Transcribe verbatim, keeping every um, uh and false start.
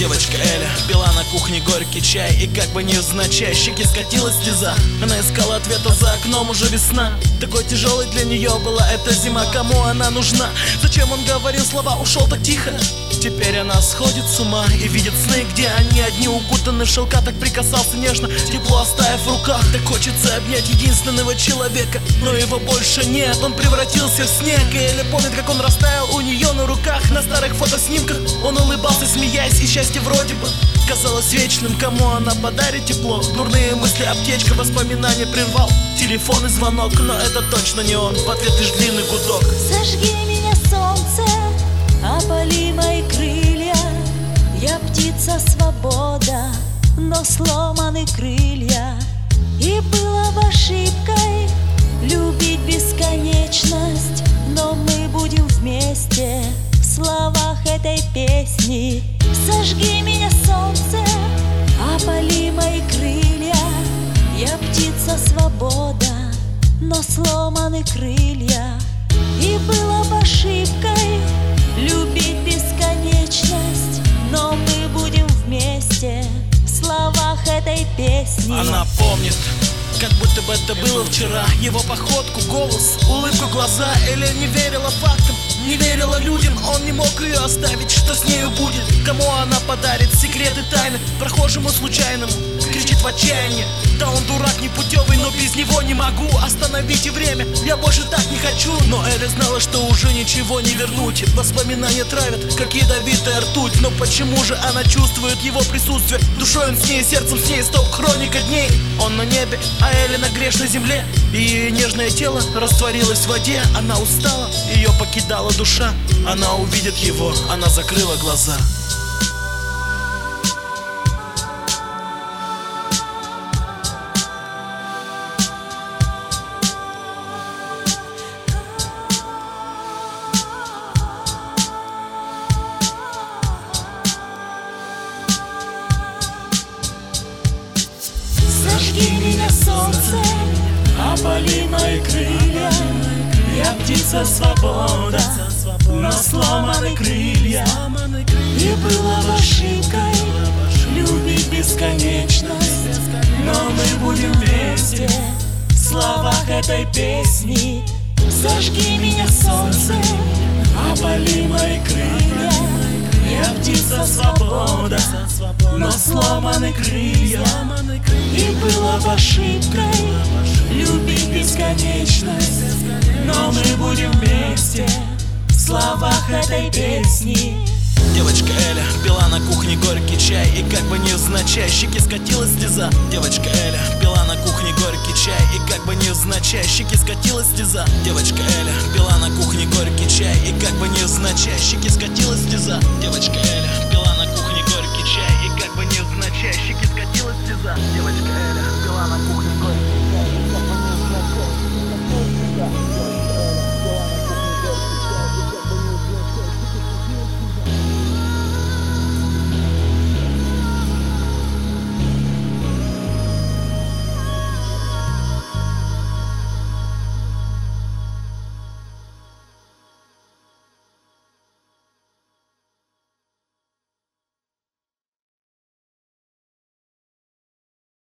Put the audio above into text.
Девочка Эля пила на кухне горький чай, и как бы невзначай щеки скатилась слеза. Она искала ответа, за окном уже весна. Такой тяжелой для нее была эта зима. Кому она нужна? Зачем он говорил слова, ушел так тихо? Теперь она сходит с ума и видит сны, где они одни, укутаны в шелка. Так прикасался нежно, тепло оставив в руках. Так хочется обнять единственного человека, но его больше нет, он превратился в снег. И Эля помнит, как он растаял у нее на руках. На старых фотоснимках он улыбался, смеясь, и счастье вроде бы казалось вечным. Кому она подарит тепло? Дурные мысли, аптечка, воспоминания прервал телефон и звонок, но это точно не он. В ответ лишь длинный гудок. Зажги меня, солнце, опали мои крылья. Я птица свобода, но сломаны крылья. И было бы ошибкой любить бесконечность, но мы будем вместе в словах этой песни. Зажги меня, солнце, опали мои крылья. Я птица свобода, но сломаны крылья. И было бы ошибкой любить бесконечность, но мы будем вместе в словах этой песни. Она помнит, как будто бы это было вчера. Его походку, голос, улыбку, глаза. Эля не верила фактам, не верила людям. Он не мог ее оставить, что с нею будет? Кому она подарит секреты, тайны? Прохожему случайному кричит в отчаянии. Да он дурак непутевый, но без него не могу. Остановите время, я больше так не хочу. Но Эля знала, что уже ничего не вернуть. Воспоминания травят, как ядовитая ртуть. Но почему же она чувствует его присутствие? Душой он с ней, сердцем с ней, стоп, хроника дней. Он на небе, а Эля на грешной земле. И ее нежное тело растворилось в воде. Она устала, ее покидала душа. Она увидит его, она закрыла глаза. Зажги меня, солнце, опали мои крылья. Я птица свобода, но сломаны крылья. И было бы ошибкой любить бесконечность, но мы будем вместе в словах этой песни. Зажги меня, солнце, опали мои крылья. Я птица свобода, но сломаны крылья. И было бы ошибкой любить бесконечность, но мы будем вместе в словах этой песни. Девочка Эля пила на кухне горький чай, и как бы невзначай щеки скатилась слеза. Девочка Эля пила на кухне горький чай, и как бы невзначай щеки скатилась слеза. Девочка Эля пила на кухне горький чай, и как бы невзначай щеки скатилась слеза. Девочка Эля пила на кухне